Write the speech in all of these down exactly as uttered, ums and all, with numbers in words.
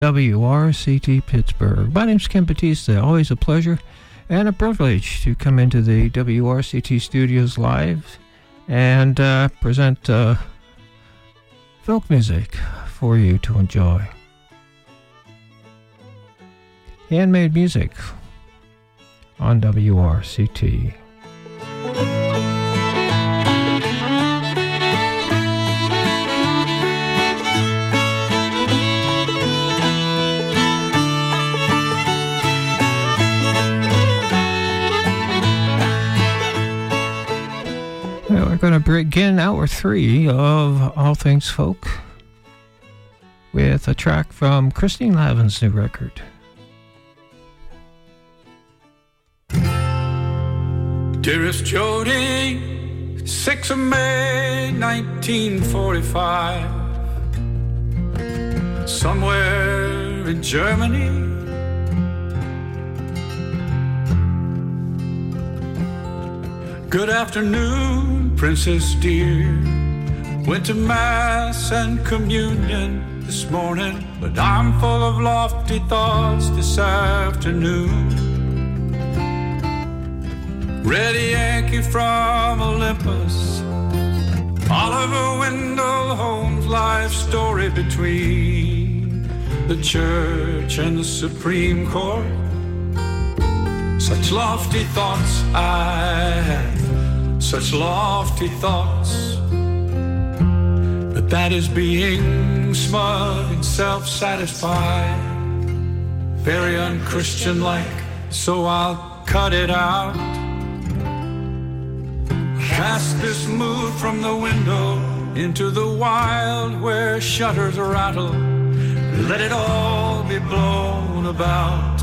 W R C T Pittsburgh. My name's Ken Batista. Always a pleasure and a privilege to come into the W R C T studios live and uh, present uh, folk music for you to enjoy. Handmade music on W R C T. We're going to begin hour three of All Things Folk with a track from Christine Lavin's new record. Dearest Jody, sixth of May, nineteen forty-five, somewhere in Germany, good afternoon, Princess dear. Went to Mass and Communion this morning, but I'm full of lofty thoughts this afternoon. Read a Yankee from Olympus, Oliver Wendell Holmes' life story between the church and the Supreme Court. Such lofty thoughts I have, such lofty thoughts, but that is being smug and self-satisfied, very unchristian-like, so I'll cut it out. Cast this mood from the window into the wild where shutters rattle, let it all be blown about.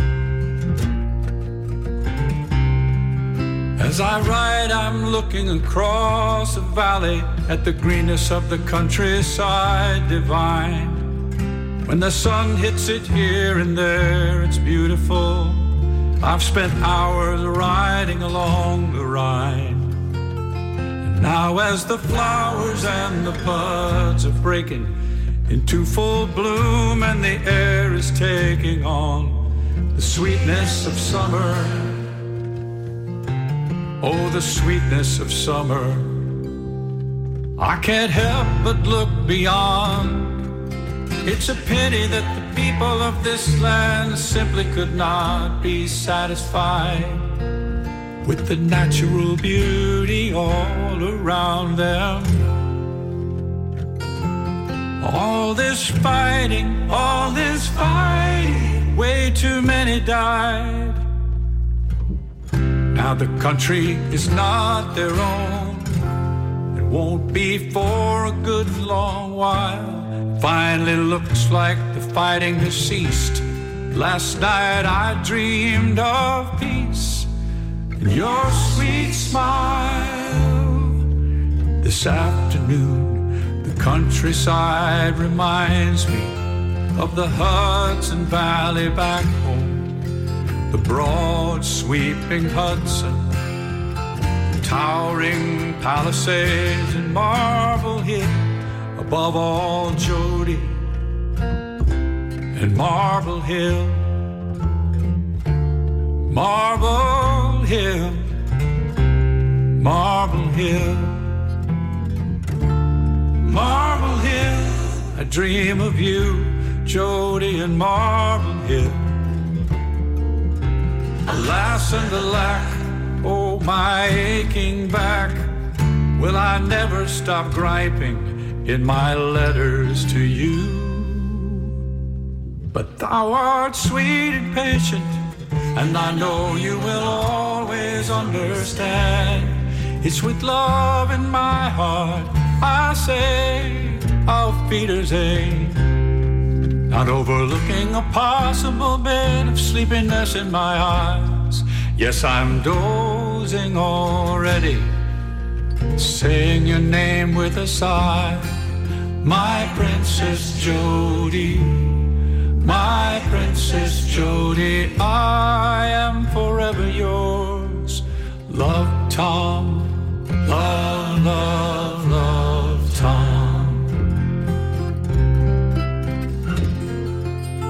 As I ride, I'm looking across the valley at the greenness of the countryside divine. When the sun hits it here and there, it's beautiful. I've spent hours riding along the Rhine. And now as the flowers and the buds are breaking into full bloom and the air is taking on the sweetness of summer, oh, the sweetness of summer, I can't help but look beyond. It's a pity that the people of this land simply could not be satisfied with the natural beauty all around them. All this fighting, all this fighting, way too many died. Now the country is not their own. It won't be for a good long while. Finally looks like the fighting has ceased. Last night I dreamed of peace and your sweet smile. This afternoon the countryside reminds me of the Hudson Valley back home, the broad sweeping Hudson, towering Palisades and Marble Hill, above all Jody and Marble Hill, Marble Hill, Marble Hill, Marble Hill. I dream of you, Jody and Marble Hill. Alas and alack, oh my aching back, will I never stop griping in my letters to you? But thou art sweet and patient, and I know you will always understand. It's with love in my heart I say, auf Wiedersehen. Not overlooking a possible bit of sleepiness in my eyes. Yes, I'm dozing already, saying your name with a sigh. My Princess Jody, my Princess Jody, I am forever yours. Love, Tom, love, love, love, Tom.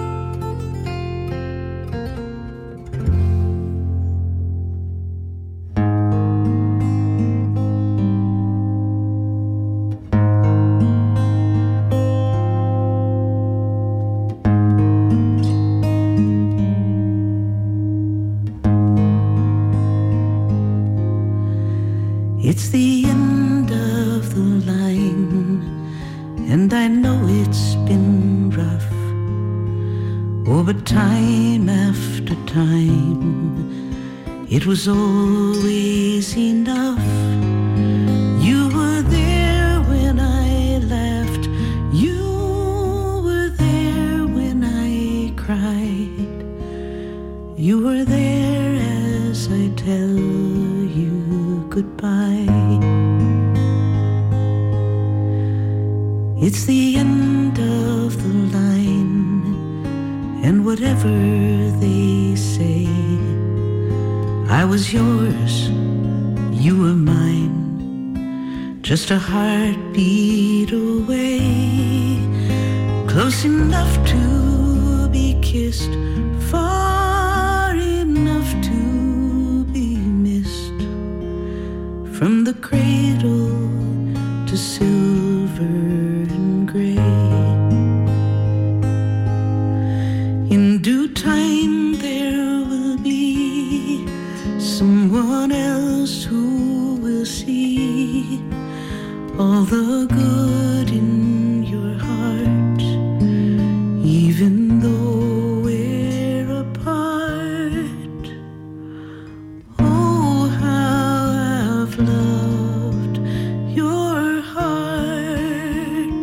Oh, but time after time, it was always enough. You were there when I laughed. You were there when I cried. You were there as I tell you goodbye. It's the end of the line, and whatever they say, I was yours, you were mine, just a heartbeat away, close enough to be kissed, far enough to be missed, from the cradle to silver and gray. In due time there will be someone else who will see all the good in your heart, even though we're apart. Oh, how I've loved your heart.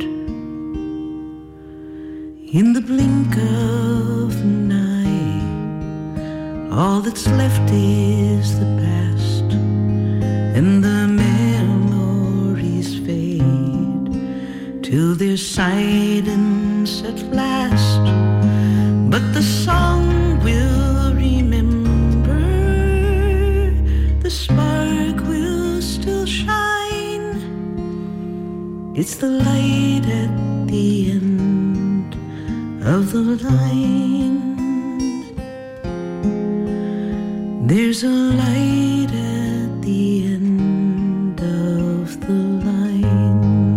In the blink of an eye, all that's left is the past, and the memories fade till there's silence at last. But the song will remember, the spark will still shine. It's the light at the end of the line. There's a light at the end of the line.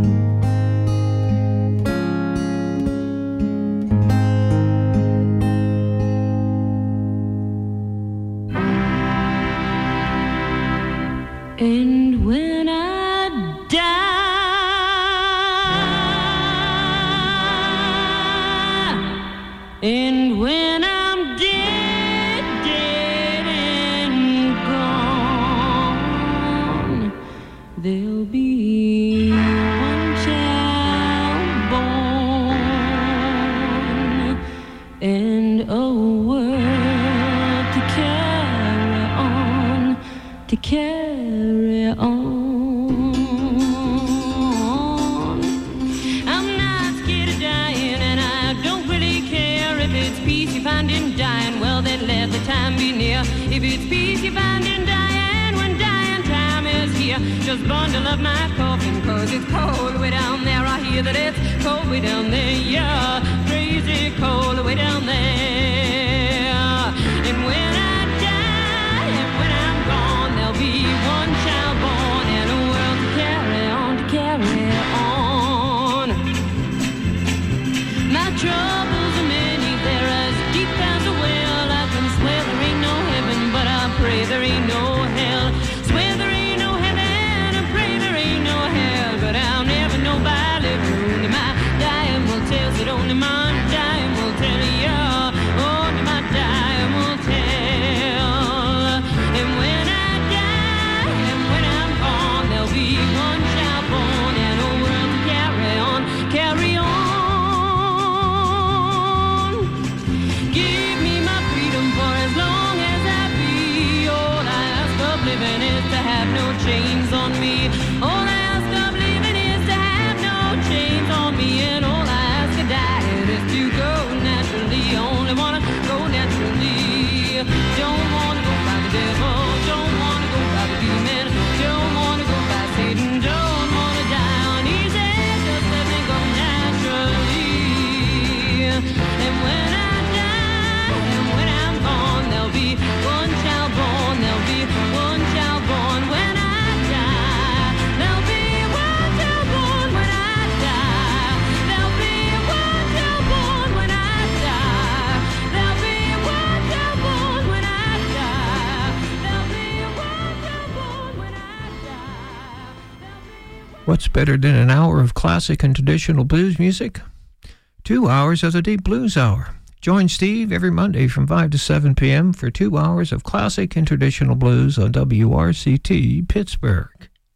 And when I die, and when I'm dead, dead and gone, there'll be one child born, and a world to carry on, to carry on. I'm not scared of dying, and I don't really care if it's peace you find in dying. Well, then let the time be near. If it's peace you find in dying, when dying time is here, just bundle up my coffin, cause it's cold way down there. I hear that it's cold way down there, yeah, crazy cold way down there. And when I die, and when I'm gone, there'll be one child born, and a world to carry on, to carry on. My troubles are many, they're as deep as a well. I can swear there ain't no heaven, but I pray there ain't no hell. Swear there ain't no heaven, I pray there ain't no hell, but I'll never know by living. Only my dying will tell, said only my dying will tell, yeah, only my dying will tell. And when I die, and when I'm gone, there'll be one child born, and a world to carry on, carry on. Give me my freedom for as long as I be. All I ask of living is to have no chains on me. All I ask of living is to have no chains on me. And all I ask of dying is to go naturally. I only wanna go naturally. Don't wanna go by the devil, don't wanna go by the demon, don't wanna go by Satan, don't wanna die on easy, just let me go naturally. And when I die, and when I'm gone, there'll be one child born, there'll be one child born when I die. There'll be one child born when I die. There'll be one child born when I die. There'll be one child born when I die. There'll be one child born when I die. What's better than an hour of classic and traditional blues music? Two hours of the Deep Blues Hour. Join Steve every Monday from five to seven p.m. for two hours of classic and traditional blues on W R C T Pittsburgh.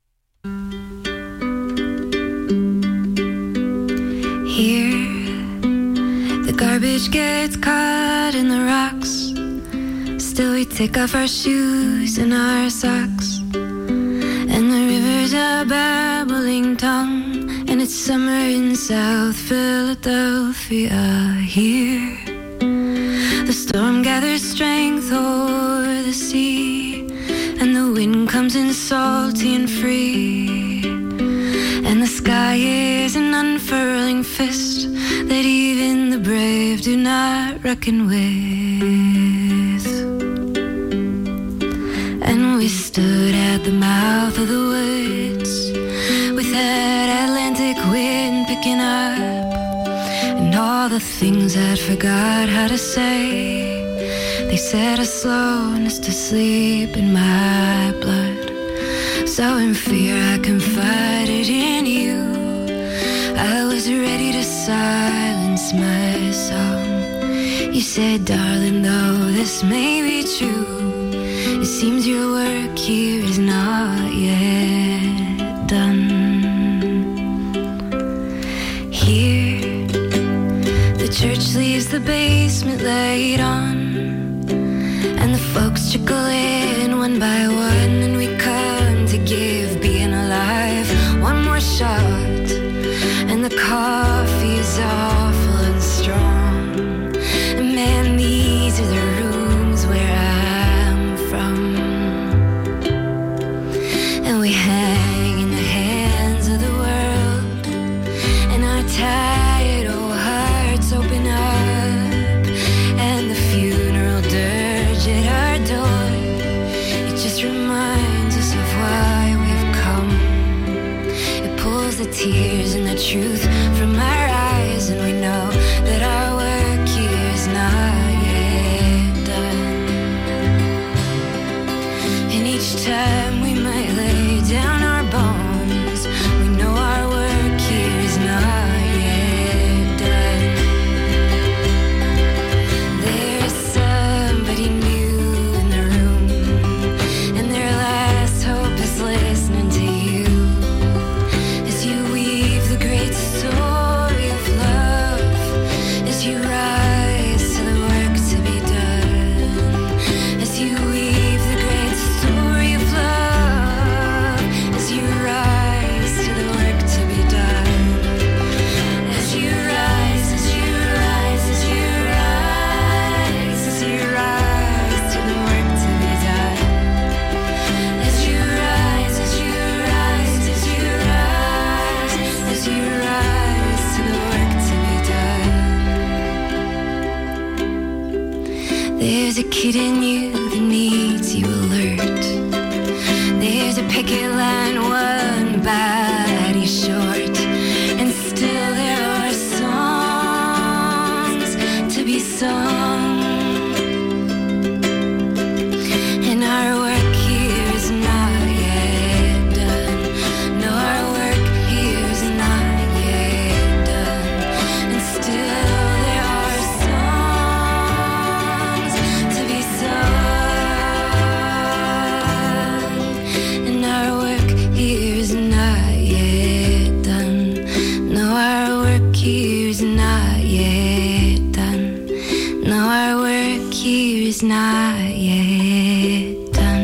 Here, the garbage gets caught in the rocks. Still we take off our shoes and our socks. And the river's a babbling tongue. And it's summer in South Philadelphia. Here, the storm gathers strength o'er the sea. And the wind comes in salty and free. And the sky is an unfurling fist that even the brave do not reckon with. And we stood at the mouth of the woods with that Atlantic wind picking up, and all the things I forgot how to say, they set a slowness to sleep in my blood. So in fear I confided in you. I was ready to silence my song. You said, darling, though this may be true, it seems your work here is not yet done. Here, the church leaves the basement light on, and the folks trickle in one by one, and we come to give being alive one more shot. And the coffee is awful and strong, and man, these are the rooms where I'm from. And we hang in the hands of the world, and our tired old hearts open up, and the funeral dirge at our door, it just reminds us of why we've come. It pulls the tears and the truth from our eyes, and we know that our work here is not yet done. And each time we might lay down our bones, we know our work here is not yet done. There's somebody new in the room, and their last hope is listening to you as you weave the great story of love, as you rise to the work to be done, as you weave the great story of love, as you rise to the work to be done, as you rise, as you rise, as you rise, as you rise to the work to be done, as you rise, as you rise, as you rise, as you rise to the work to be done. There's a kid in you that needs you alert. There's a picket line one body short, and still there are songs to be sung. And our work here is not yet done. No, our work here is not yet done. And still there are songs to be sung. And our work here is not yet done. No, our work here is not yet done. No, our work here is not yet done.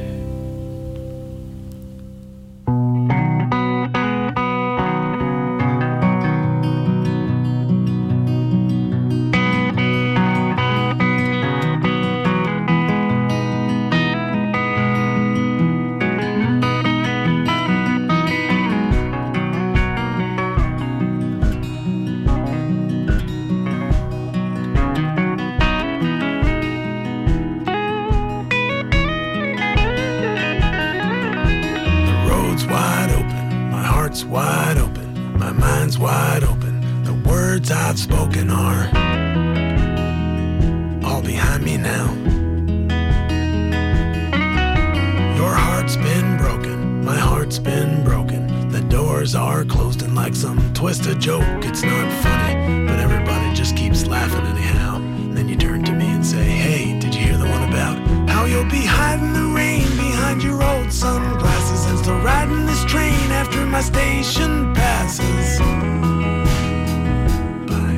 Wide open, my mind's wide open. The words I've spoken are all behind me now. Your heart's been broken, my heart's been broken. The doors are closed, and like some twisted joke, it's not funny, but everybody just keeps laughing anyhow. You'll be hiding the rain behind your old sunglasses and still riding this train after my station passes by.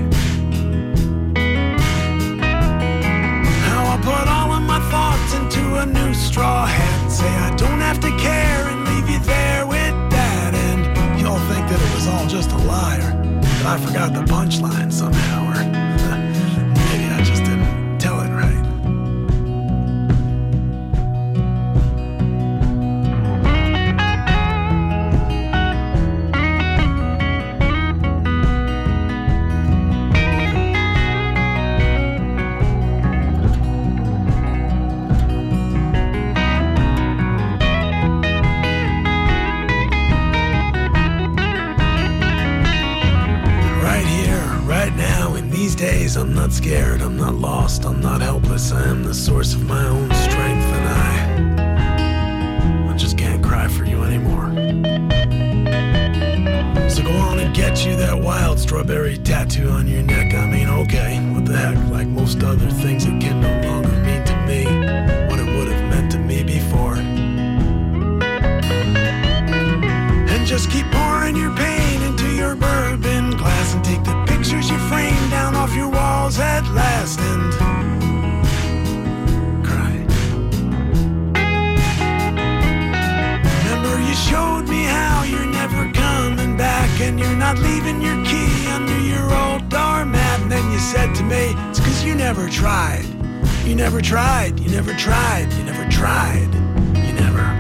How I put all of my thoughts into a new straw hat and say I don't have to care and leave you there with that. And y'all think that it was all just a liar, that I forgot the punchline somehow, or maybe I just didn't tell it right. I'm not scared, I'm not lost, I'm not helpless. I am the source of my own strength, and I I just can't cry for you anymore. So go on and get you that wild strawberry tattoo on your neck. I mean, okay, what the heck, like most other things, it can no longer mean to me what it would have meant to me before. And just keep pouring your pain into your bourbon glass and take the pictures you frame down off your walls at last and cry. Remember you showed me how you're never coming back and you're not leaving your key under your old doormat. And then you said to me, it's cause you never tried. You never tried, you never tried, you never tried. You never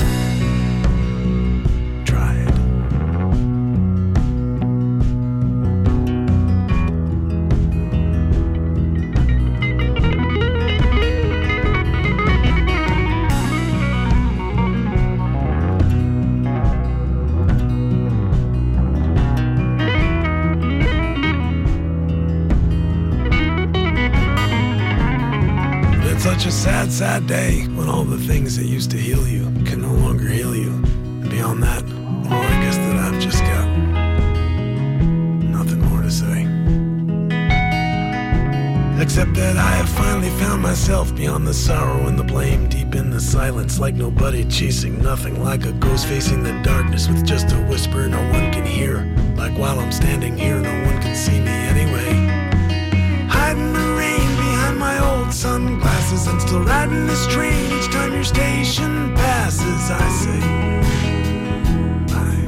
such a sad, sad day when all the things that used to heal you can no longer heal you. And beyond that, well, I guess that I've just got nothing more to say. Except that I have finally found myself beyond the sorrow and the blame, deep in the silence like nobody chasing nothing, like a ghost facing the darkness with just a whisper no one can hear. Like while I'm standing here, no one can see me anyway. Hiding the rain behind my old sunglasses and still riding this train each time your station passes. I say bye.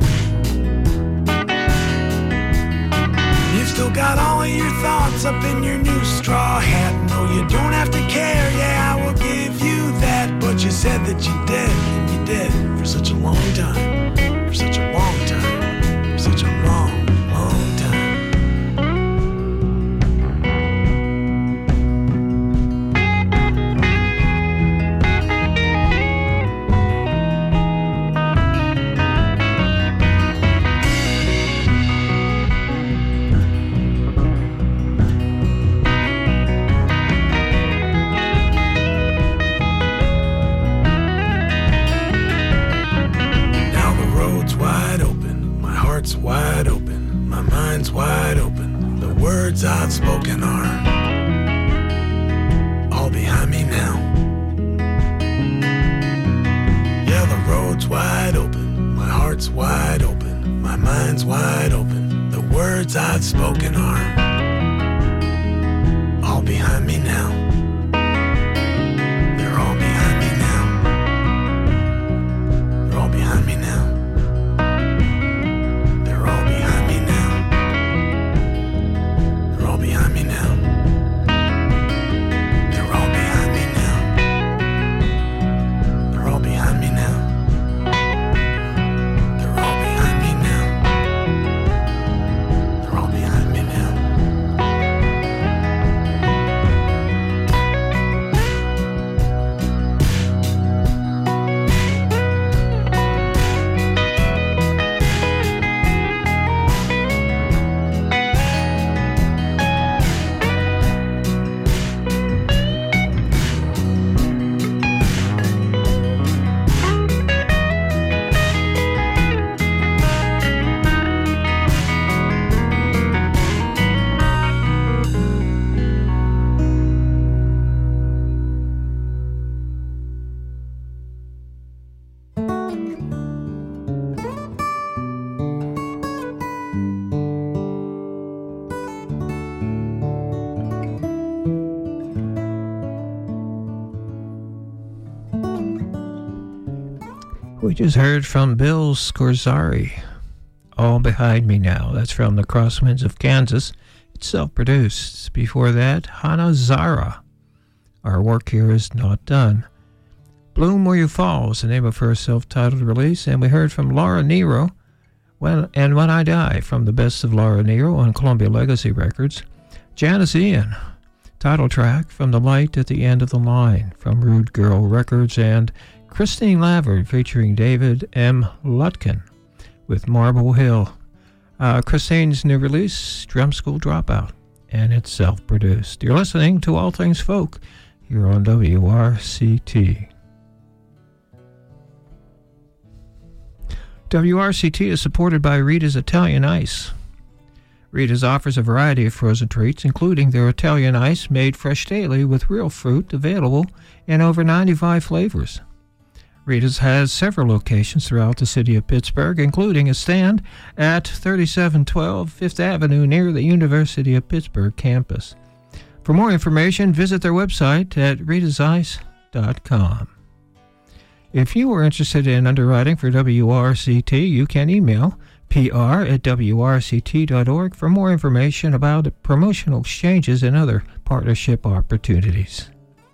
You've still got all of your thoughts up in your new straw hat. No, you don't have to care, yeah, I will give you that. But you said that you did, and you did for such a long time, for such a long time, for such a long, long time. Wide open, my mind's wide open. The words I've spoken are all behind me now. Yeah, the road's wide open, my heart's wide open, my mind's wide open. The words I've spoken are all behind me now. They're all behind me now. They're all behind me now. Behind me now. They're all behind me now. They're all behind me now. They're all behind me now. They're all behind me now. We just heard from Bill Scorzari, All Behind Me Now. That's from the Crosswinds of Kansas. It's self-produced. Before that, Hannah Zara, Our Work Here Is Not Done. Bloom Where You Fall is the name of her self-titled release. And we heard from Laura Nero, When and When I Die, from the best of Laura Nero on Columbia Legacy Records. Janice Ian, title track from The Light at the End of the Line, from Rude Girl Records. And Christine Lavard featuring David M. Lutkin with Marble Hill. Uh, Christine's new release, Drum School Dropout, and it's self-produced. You're listening to All Things Folk here on W R C T. W R C T is supported by Rita's Italian Ice. Rita's offers a variety of frozen treats, including their Italian Ice made fresh daily with real fruit, available in over ninety-five flavors. Rita's has several locations throughout the city of Pittsburgh, including a stand at thirty-seven twelve Fifth Avenue near the University of Pittsburgh campus. For more information, visit their website at ritas ice dot com. If you are interested in underwriting for W R C T, you can email P R at W R C T dot org for more information about promotional exchanges and other partnership opportunities.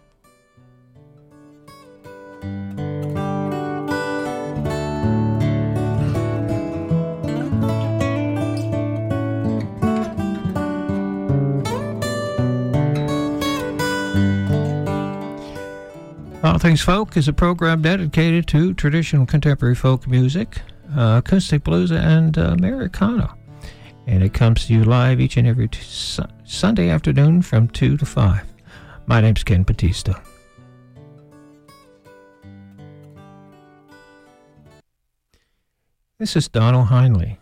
All Things Folk is a program dedicated to traditional contemporary folk music, uh, acoustic blues, and uh, Americana. And it comes to you live each and every t- su- Sunday afternoon from two to five. My name's Ken Batista. This is Donald Heinley.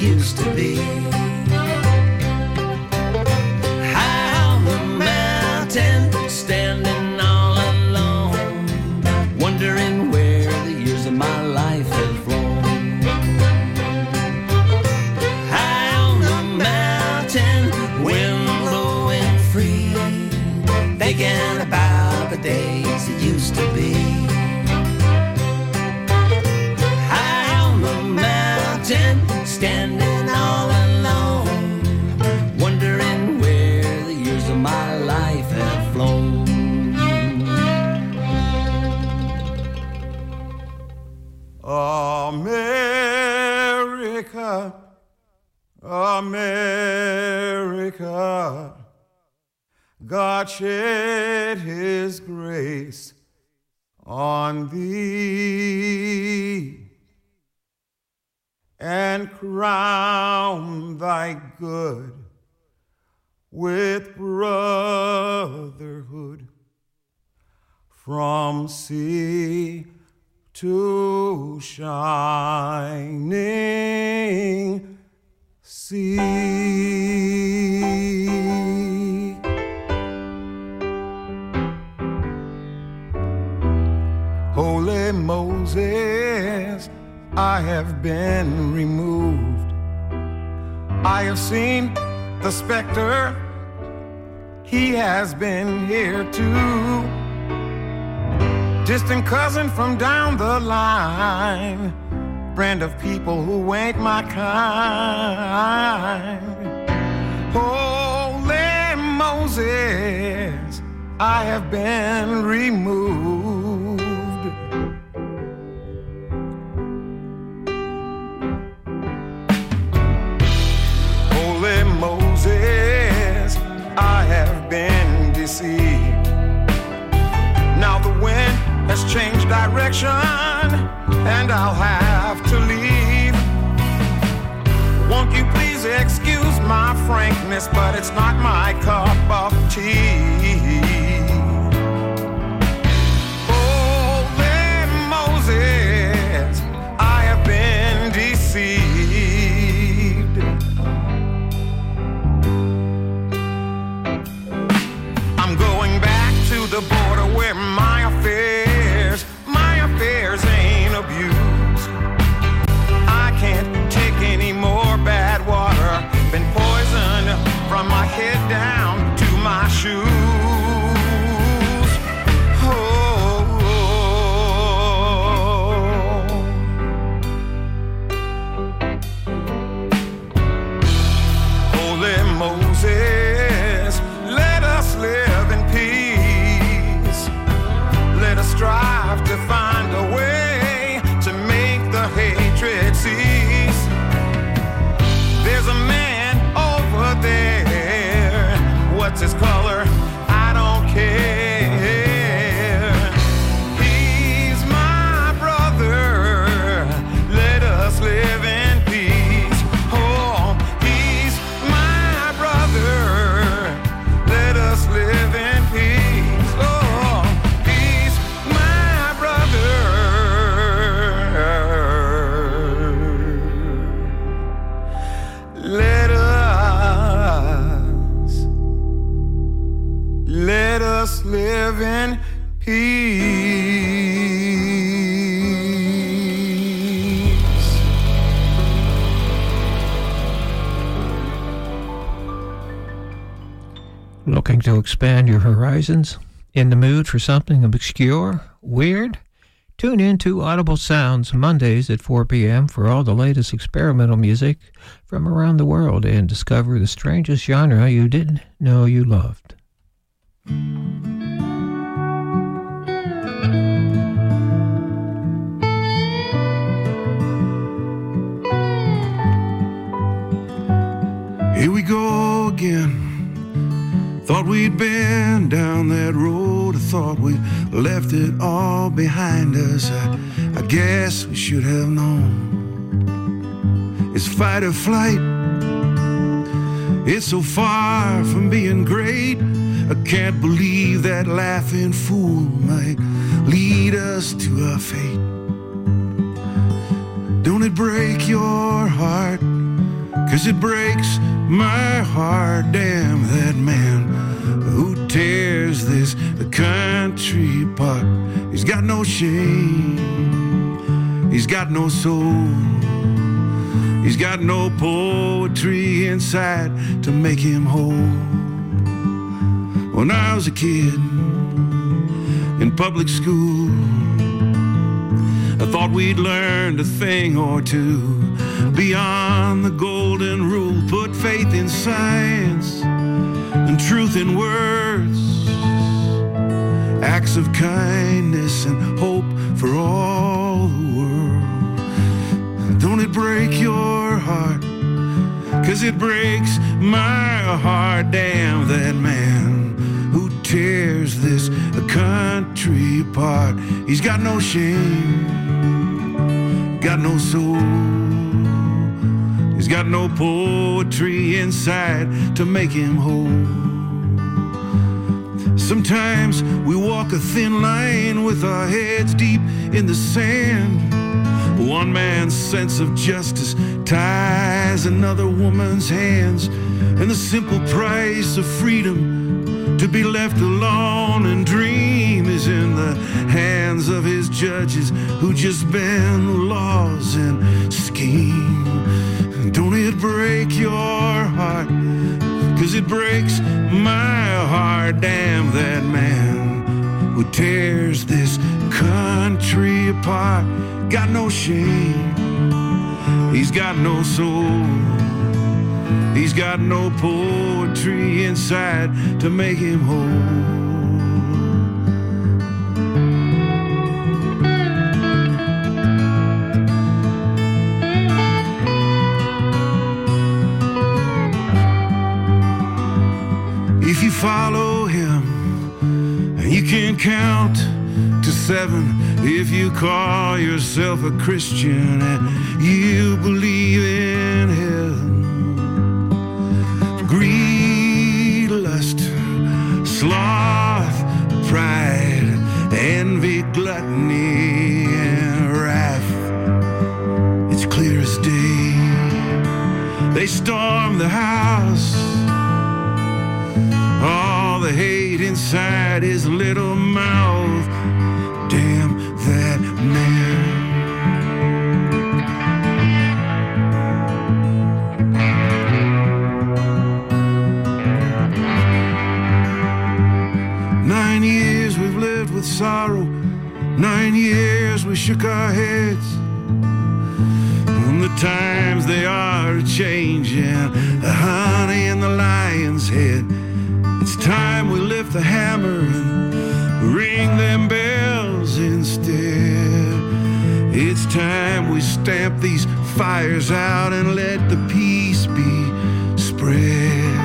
used to be. High on the mountain, standing all alone, wondering where the years of my life have flown. High on the mountain, wind blowing free, thinking about the days it used to be. Standing all alone, wondering where the years of my life have flown. America, America, God shed his grace on thee and crown thy good with brotherhood from sea to shining sea. Holy Moses, I have been removed. I have seen the specter, he has been here too. Distant cousin from down the line, brand of people who ain't my kind. Holy Moses, I have been removed. Moses, I have been deceived. Now the wind has changed direction and I'll have to leave. Won't you please excuse my frankness, but it's not my cup of tea. Holy Moses, I have been deceived. The border where my affairs, my affairs ain't abused. I can't take any more bad water, been poisoned from my head down to my shoes. Oh, Holy Moses, let us live in peace. Let us strive to find a way to make the hatred cease. There's a man over there, what's his color? I don't care. He's my brother, let us live in peace. Oh, he's my brother, let us live in peace. Oh, let us live in peace. Looking to expand your horizons? In the mood for something obscure, weird? Tune in to Audible Sounds Mondays at four p.m. for all the latest experimental music from around the world and discover the strangest genre you didn't know you loved. Here we go again. Thought we'd been down that road. I thought we left it all behind us. I, I guess we should have known. It's fight or flight. It's so far from being great. I can't believe that laughing fool might lead us to our fate. Don't it break your heart 'cause it breaks my heart. Damn that man who tears this country apart. He's got no shame, he's got no soul, he's got no poetry inside to make him whole. When I was a kid in public school, I thought we'd learned a thing or two beyond the golden rule. Put faith in science and truth in words, acts of kindness and hope for all the world. Don't it break your heart? 'Cause it breaks my heart. Damn that man who tears this country apart. He's got no shame, got no soul, he's got no poetry inside to make him whole. Sometimes we walk a thin line with our heads deep in the sand. One man's sense of justice ties another woman's hands, and the simple price of freedom to be left alone and dream is in the hands of his judges who just bend the laws and scheme. Don't it break your heart? 'Cause it breaks my heart. Damn that man who tears this country apart. Got no shame, he's got no soul, he's got no poetry inside to make him whole. If you follow him, you can count to seven. If you call yourself a Christian and you believe in heaven. Greed, lust, sloth, pride, envy, gluttony, and wrath, it's clear as day. They storm the house, all the hate inside his little mouth. Damn that man. Nine years we've lived with sorrow, nine years we shook our heads. And the times they are changing, the honey in the lion's head. It's time we lift the hammer and ring them bells instead. It's time we stamp these fires out and let the peace be spread.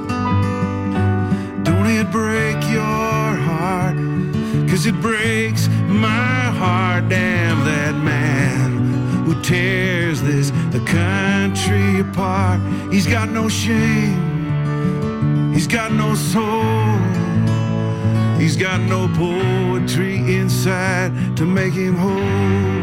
Don't it break your heart? 'Cause it breaks my heart. Damn that man who tears this country apart. He's got no shame, he's got no soul, he's got no poetry inside to make him whole.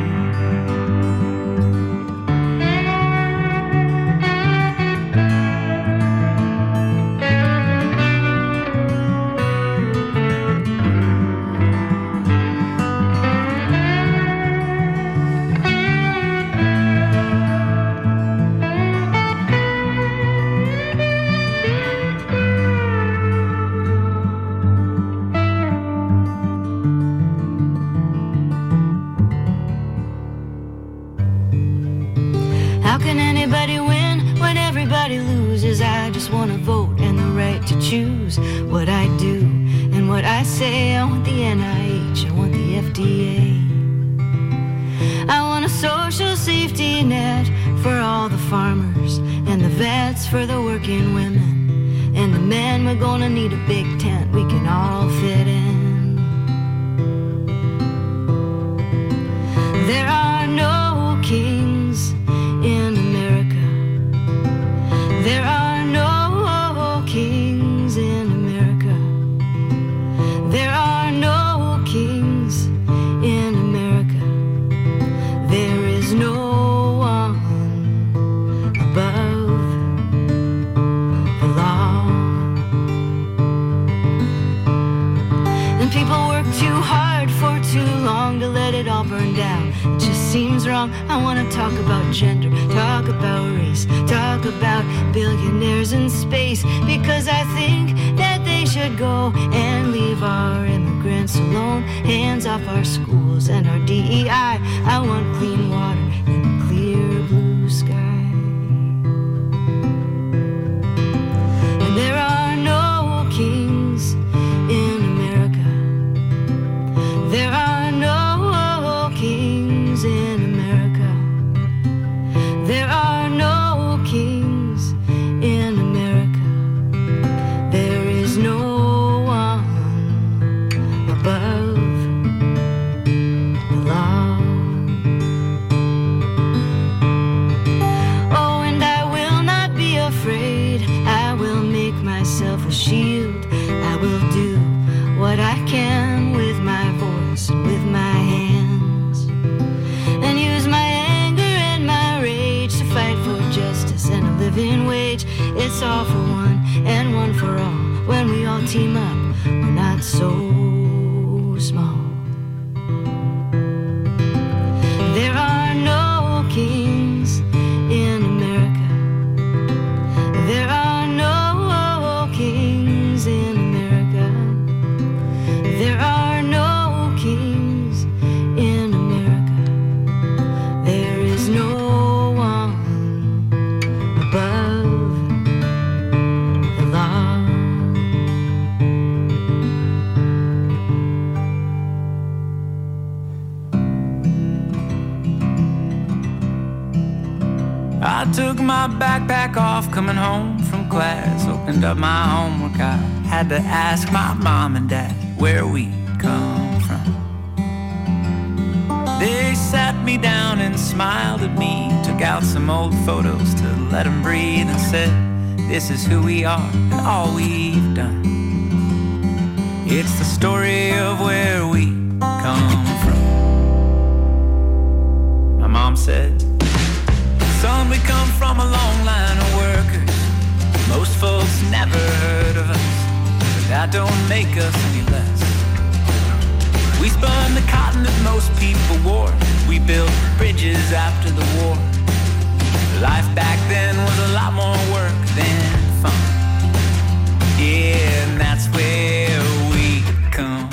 Choose what I do and what I say. I want the N I H, I want the F D A. I want a social safety net for all the farmers and the vets for the working women. And the men, we're gonna need a big tent we can all fit in. There are no kings in America. There are no kings in America. There are no kings in America. There is no one above just seems wrong. I want to talk about gender, talk about race, talk about billionaires in space, because I think that they should go and leave our immigrants alone. Hands off our schools and our D E I. I want clean water and a clear blue sky. And there are no kings in America. There are no kings in America. There are no kings in America. There is no one above the law. Oh, and I will not be afraid. I will make myself a shield. I will do what I can with my voice, with my hands, and use my anger and my rage to fight for justice and a living wage. It's all for one and one for all. When we all team up, we're not so small. There are no kings in America. There are no kings in America. There are no kings in America. There is no one above the law. I took my backpack off coming home from class, opened up my homework. I had to ask my mom and dad where we come from. They sat me down and smiled at me, took out some old photos to let them breathe, and said, this is who we are and all we've done. It's the story of where we come from. My mom said, son, we come from a long line of workers. Most folks never heard of us, but that don't make us any less. We spun the cotton that most people wore. We built bridges after the war. Life back then was a lot more work than fun. Yeah, and that's where we come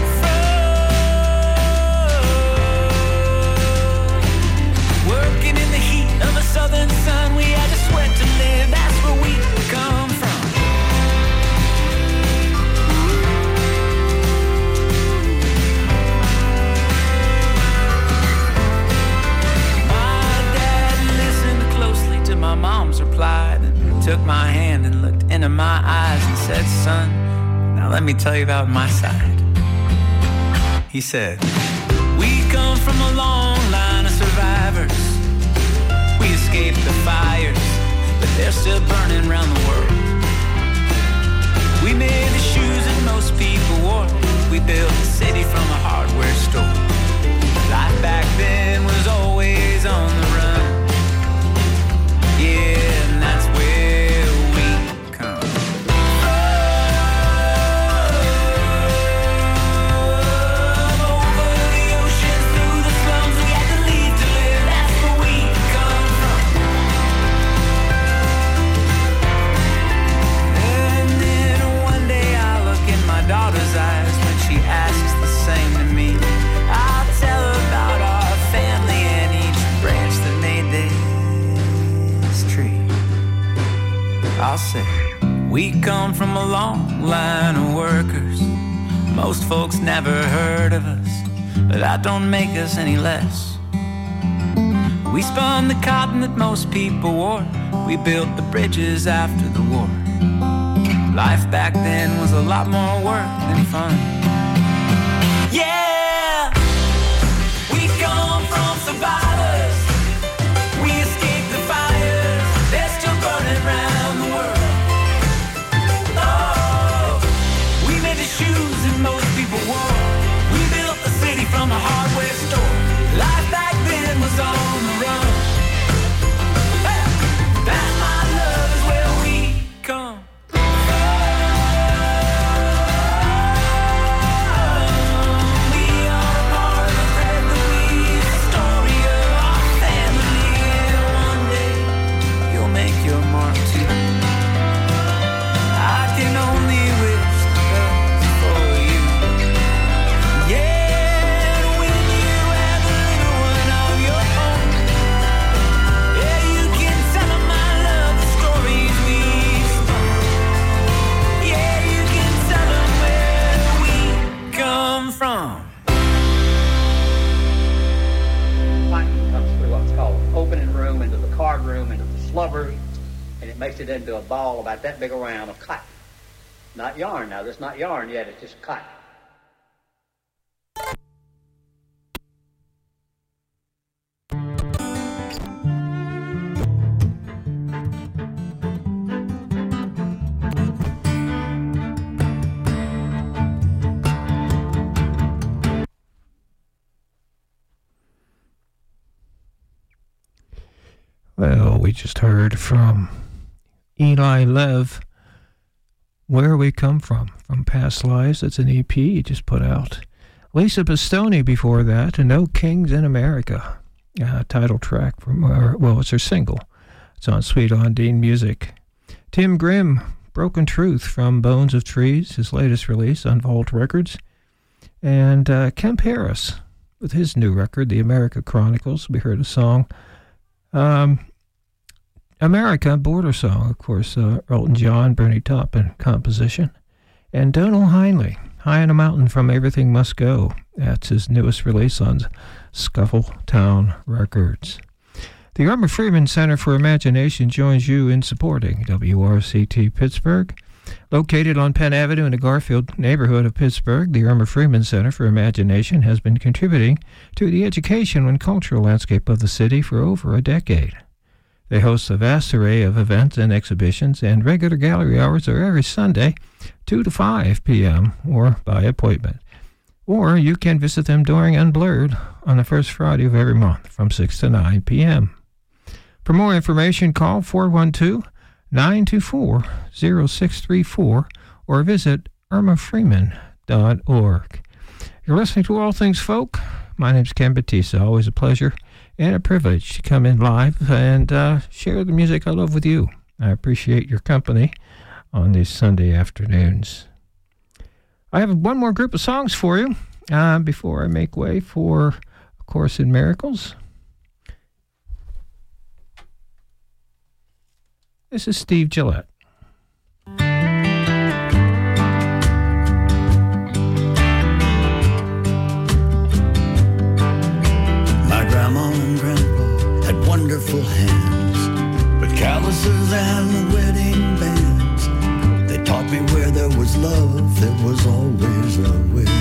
from. Working in the heat of a southern sun, we had to sweat to live. That's where we come from. My mom's replied and took my hand and looked into my eyes and said, son, now let me tell you about my side. He said, we come from a long line of survivors. We escaped the fires, but they're still burning around the world. We made the shoes that most people wore. We built a city from a hardware store. Life back then was always on the run. Yeah, and that's where we come from. Over the oceans, through the slums, we had to leave to live. That's where we come from. And then one day I look in my daughter's eyes when she asks the same to me. I'll tell her about our family and each branch that made this. I'll say, we come from a long line of workers. Most folks never heard of us, but that don't make us any less. We spun the cotton that most people wore. We built the bridges after the war. Life back then was a lot more work than fun. Yeah, we come from survivors. We escaped the fires. They're still burning around the world. Oh, we made the shoes that most people wore. We built the city from a hardware store. Life back then was on the run. Hey, that, my love, is where we come from. makes it into a ball about that big around of cotton. Not yarn now. This is not yarn yet. It's just cotton. Well, we just heard from Eli Lev, Where We Come From, from Past Lives. That's an E P he just put out. Lisa Pistoni before that, No Kings in America, uh, title track from, uh, well, it's her single. It's on Sweet Ondine Music. Tim Grimm, Broken Truth from Bones of Trees, his latest release on Vault Records. And uh, Kemp Harris with his new record, The America Chronicles. We heard a song. Um, America, Border Song, of course, uh, Elton John, Bernie Taupin composition. And Donal Heinley, High on a Mountain from Everything Must Go. That's his newest release on Scuffle Town Records. The Irma Freeman Center for Imagination joins you in supporting W R C T Pittsburgh. Located on Penn Avenue in the Garfield neighborhood of Pittsburgh, the Irma Freeman Center for Imagination has been contributing to the educational and cultural landscape of the city for over a decade. They host a vast array of events and exhibitions, and regular gallery hours are every Sunday, two to five p.m., or by appointment. Or you can visit them during Unblurred on the first Friday of every month from six to nine p.m. For more information, call four one two, nine two four, zero six three four or visit irma freeman dot org. You're listening to All Things Folk. My name's Ken Batista. Always a pleasure and a privilege to come in live and uh, share the music I love with you. I appreciate your company on these Sunday afternoons. I have one more group of songs for you uh, before I make way for A Course in Miracles. This is Steve Gillette. My grandma and grandpa had wonderful hands, but calluses and wedding bands. They taught me where there was love, there was always a way.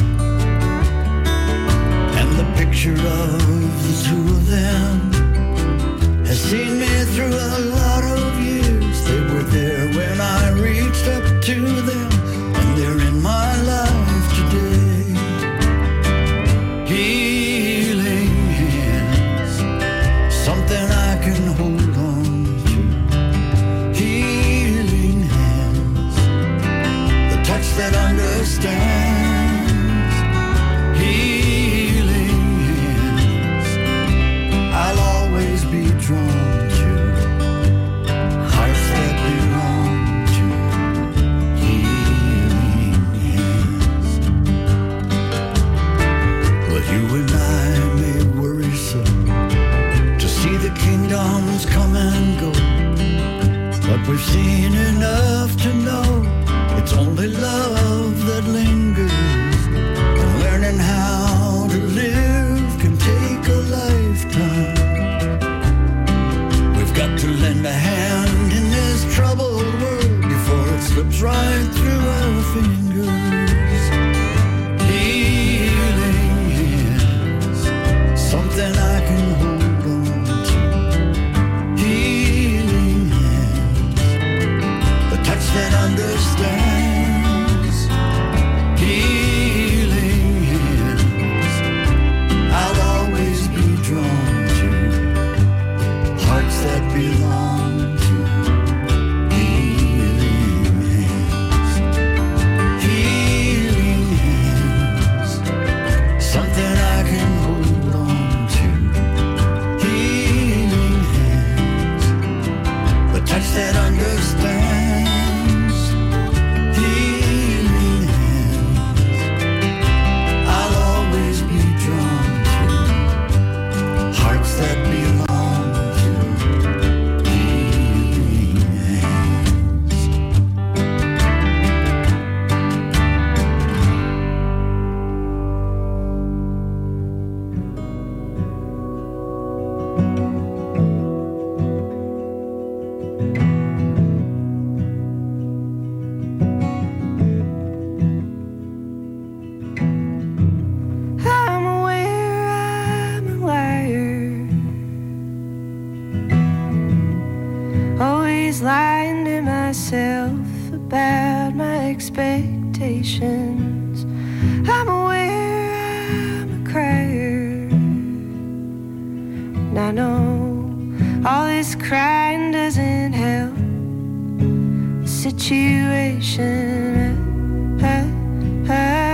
And the picture of the two of them has seen me through a lot of years. They were there when I reached up to them, and they're in my life today. Healing hands, something I can hold on to. Healing hands, the touch that understands. Healing hands, I'll always be drawn to hearts that belong to healing hands. Well, you and I may worry so to see the kingdoms come and go, but we've seen enough to know it's only love that lingers, and learning how to live can take a lifetime. Got to lend a hand in this troubled world before it slips right through our fingers. Healing hands, something I can hold on to. Healing hands, the touch that understands. Healing hands, I'll always be drawn to hearts that belong to healing hands. Healing hands, something I can hold on to. always lying to myself about my expectations. I'm aware I'm a crier, and I know all this crying doesn't help the situation. I, I,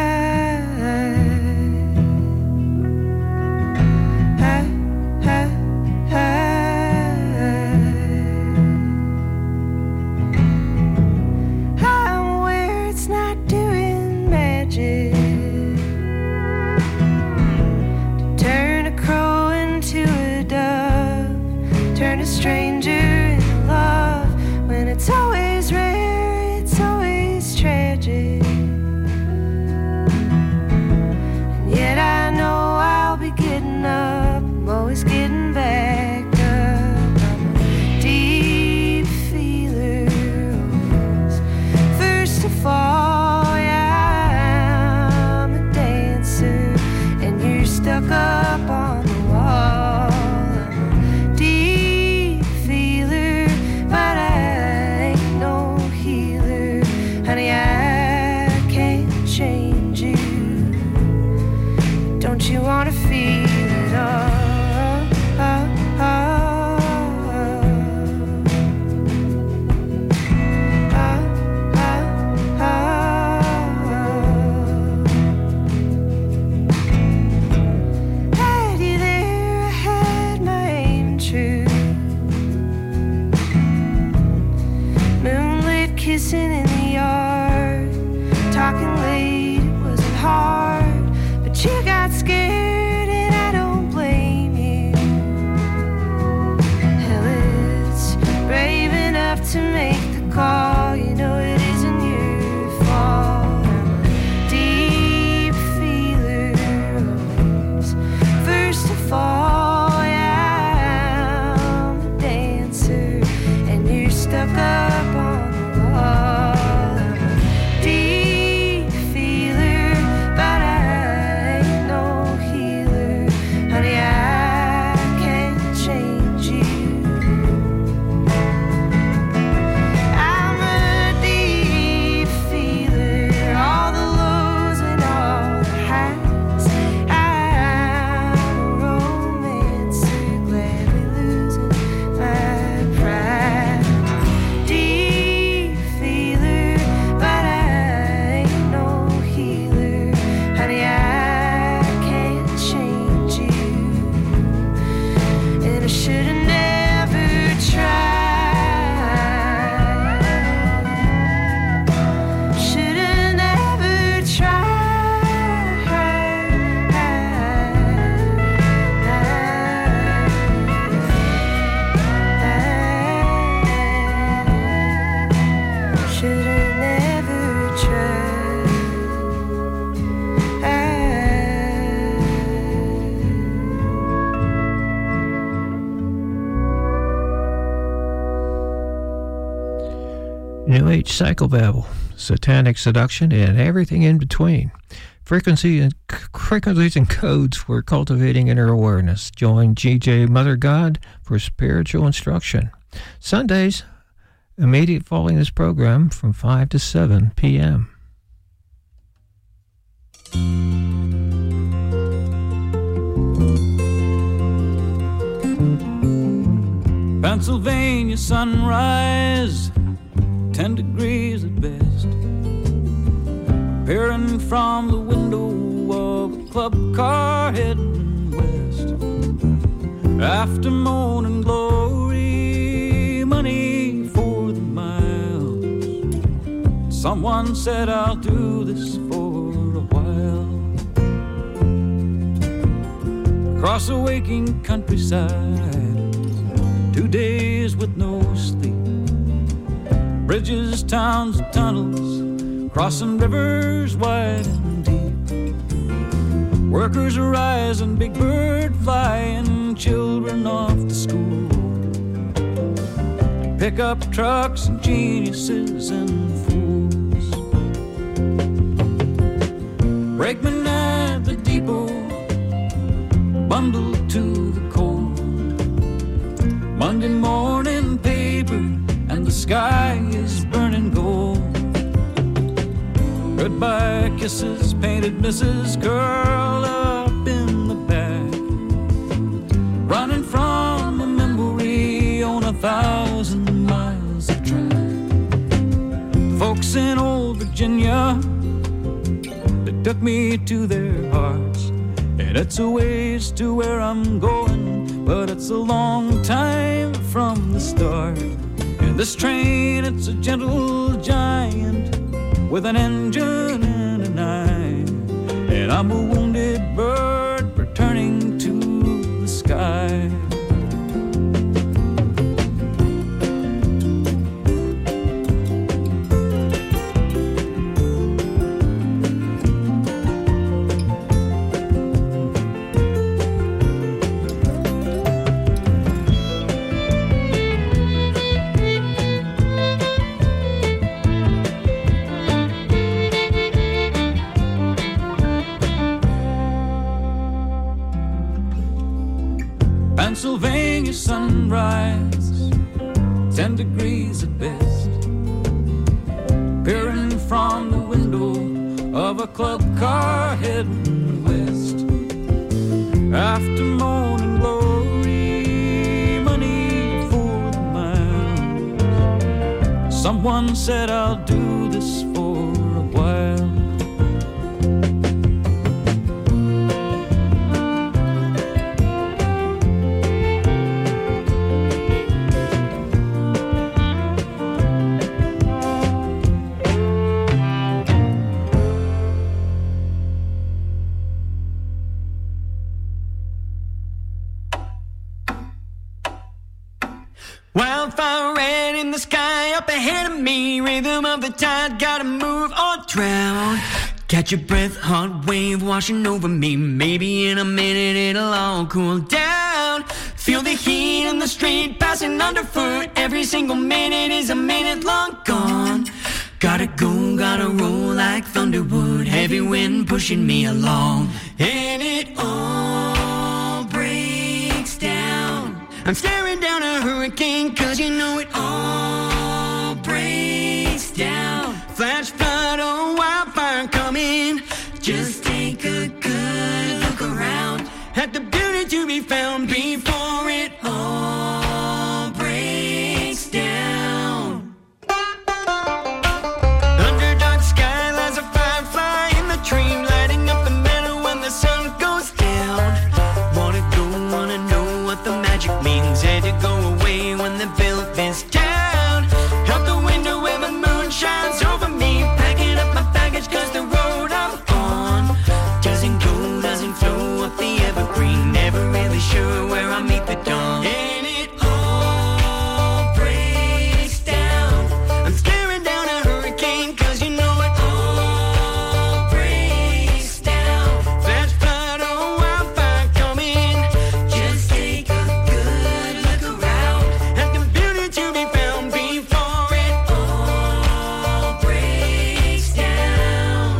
stranger in love, when it's always rare, it's always tragic. And yet I know I'll be getting up, I'm always getting back up. I'm a deep feeler, always first to fall. Yeah, I'm a dancer, and you're stuck up on the wall. You wanna feel it all, all, all, all, all, all. Had you there, I had my aim true. Moonlit kissing in the yard, talking late, it wasn't hard, but you got scared. To make the call, you know it isn't your fault. I'm a deep feeler, always first to fall. Yeah, I'm a dancer, and you're stuck up on the wall. I'm a deep feeler, but I ain't no healer. Honey, I can't change you. New Age Psychobabble, Satanic Seduction, and everything in between. Frequency and frequencies and codes for cultivating inner awareness. Join G J Mother God for spiritual instruction. Sundays, immediate following this program from five to seven p.m. Pennsylvania sunrise, ten degrees at best, peering from the window of a club car heading west. After morning glory, money for the miles, someone said I'll do this for a while. Across a waking countryside, two days with no sleep, bridges, towns, and tunnels, crossing rivers wide and deep. Workers arising, big bird flying, children off to school. Pickup trucks and geniuses and fools. Brakemen at the depot, bundled to the cold. Monday morning paper and the sky is burning gold. Goodbye kisses, painted misses curl up in the back, running from a memory on a thousand miles of track. Folks in old Virginia, they took me to their hearts, and it's a ways to where I'm going, but it's a long time from the start. And this train, it's a gentle giant with an engine and an eye, and I'm a wounded bird returning to the sky. Pennsylvania sunrise, ten degrees at best, peering from the window of a club car heading west. After morning glory, money for the miles. Someone said I'll do this for a while. Wildfire red in the sky up ahead of me. Rhythm of the tide, gotta move or drown. Catch your breath, hot wave washing over me. Maybe in a minute it'll all cool down. Feel the heat in the street passing underfoot. Every single minute is a minute long gone. Gotta go, gotta roll like thunder would. Heavy wind pushing me along, and it all breaks down. I'm staring down a hurricane, cause you know it all breaks down. Flash flood or wildfire coming. Just take a good look around at the beauty to be found before it all breaks down. Under dark sky lies a firefly in the tree, lighting up the meadow when the sun goes down. Wanna go, wanna know what the magic means. Had to go away when they built this town. Out the window where the moon shines over me, packing up my baggage cause the road I'm on doesn't go, doesn't flow up the evergreen. Never really sure where I meet the dawn. And it all breaks down. I'm staring down a hurricane cause you know it all breaks down. Flash flood or wildfire coming. Just take a good look around at the beauty to be found before it all breaks down.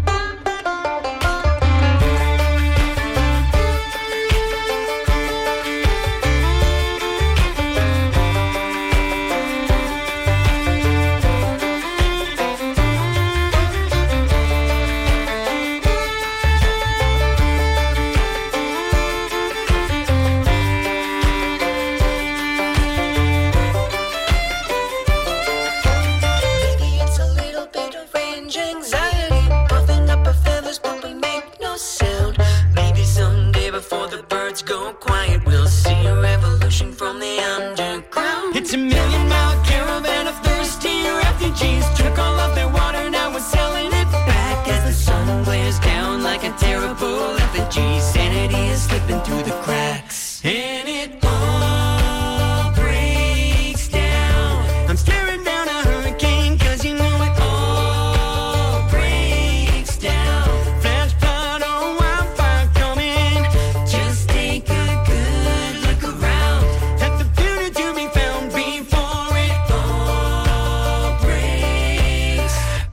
Maybe it's a little bit of range anxiety, puffing up our feathers but we make no sound. Maybe someday before the birds go quiet, we'll see a revolution from the underground. It's a million mile caravan of thirsty refugees, took all of their water, now we're selling it back as the sun glares down like a terrible effigy. Sanity is slipping through the cracks, and it all breaks down. I'm staring down a hurricane cause you know it all breaks down. Flash flood or wildfire coming. Just take a good look around at the beauty to be found before it all breaks,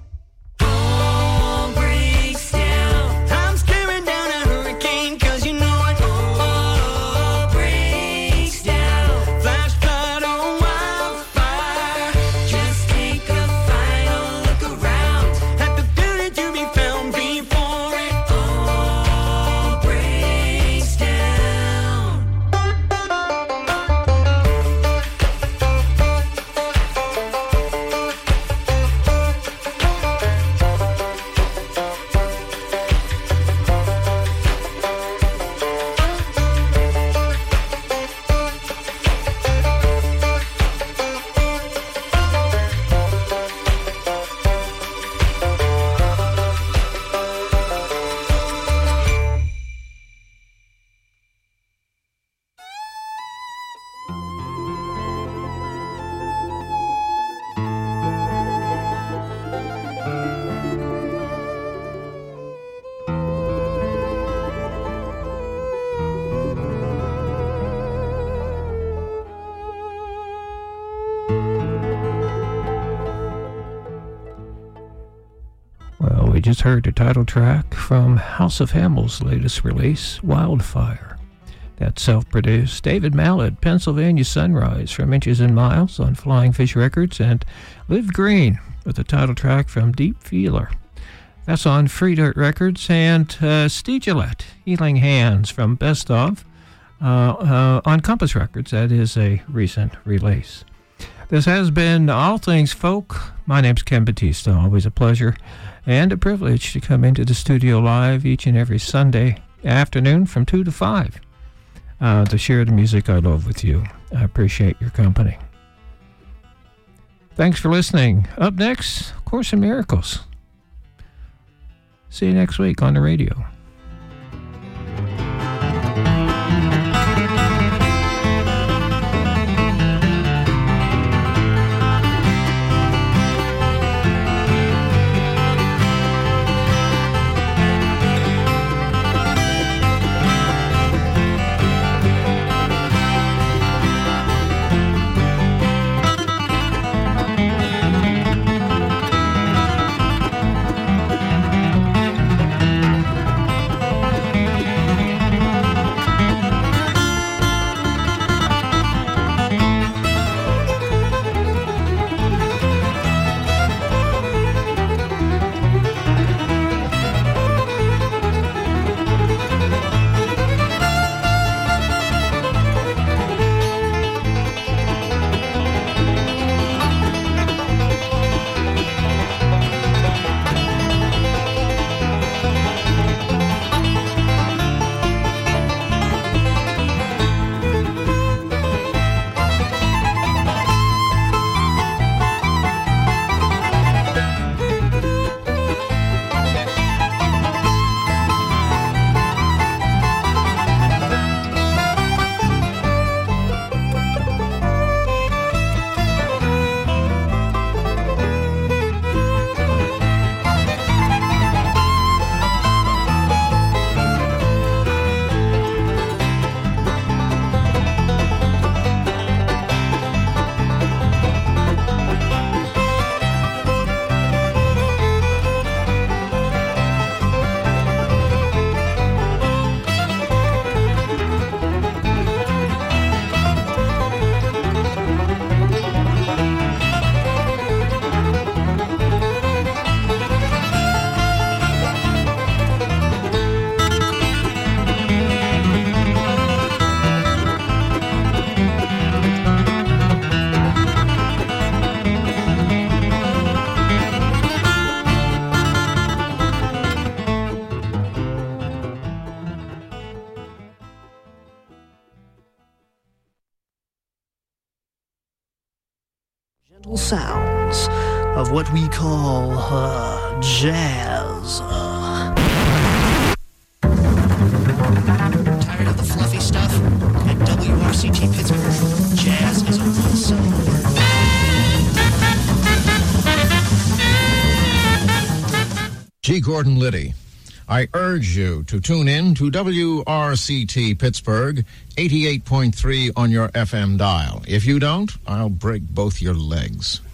all breaks down. I'm staring down a hurricane cause you know it all breaks just heard the title track from House of Hammel's latest release, Wildfire. That's self-produced. David Mallet, Pennsylvania Sunrise from Inches and Miles on Flying Fish Records, and Liv Green with the title track from Deep Feeler. That's on Free Dirt Records, and uh, Steve Gillette, Healing Hands from Best Of uh, uh, on Compass Records. That is a recent release. This has been All Things Folk. My name's Ken Batista. Always a pleasure and a privilege to come into the studio live each and every Sunday afternoon from two to five uh, to share the music I love with you. I appreciate your company. Thanks for listening. Up next, Course in Miracles. See you next week on the radio. Sounds of what we call uh, jazz. Tired of the fluffy stuff? At W R C T Pittsburgh, jazz is a one-syllable word. G. Gordon Liddy. I urge you to tune in to W R C T Pittsburgh, eighty-eight point three on your F M dial. If you don't, I'll break both your legs.